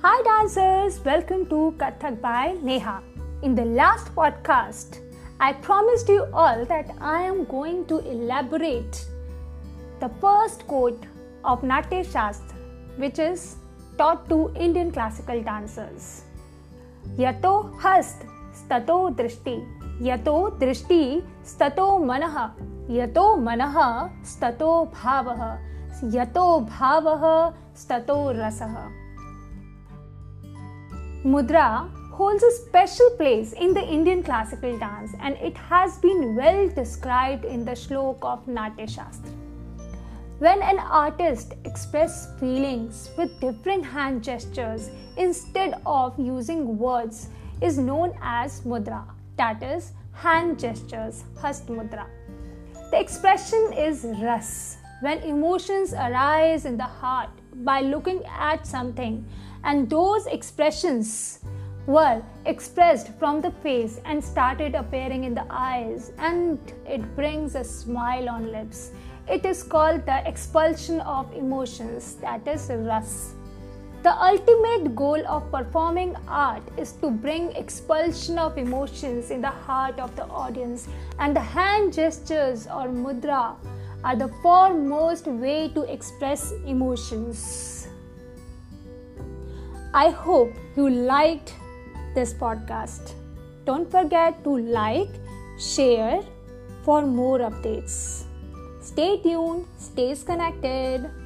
Hi dancers, welcome to Kathak by Neha. In the last podcast, I promised you all that I am going to elaborate the first quote of Natya Shastra, which is taught to Indian classical dancers. Yato hast stato drishti, yato drishti stato manaha, yato manaha stato bhavaha, yato bhavaha stato rasaha. Mudra holds a special place in the Indian classical dance and it has been well described in the Shlok of Natya Shastra. When an artist expresses feelings with different hand gestures instead of using words is known as mudra, that is hand gestures, hast mudra. The expression is ras, when emotions arise in the heart by looking at something and those expressions were expressed from the face and started appearing in the eyes and it brings a smile on lips. It is called the expulsion of emotions, that is ras. The ultimate goal of performing art is to bring expulsion of emotions in the heart of the audience, and the hand gestures or mudra are the foremost way to express emotions. I hope you liked this podcast. Don't forget to like, share for more updates. Stay tuned, stay connected.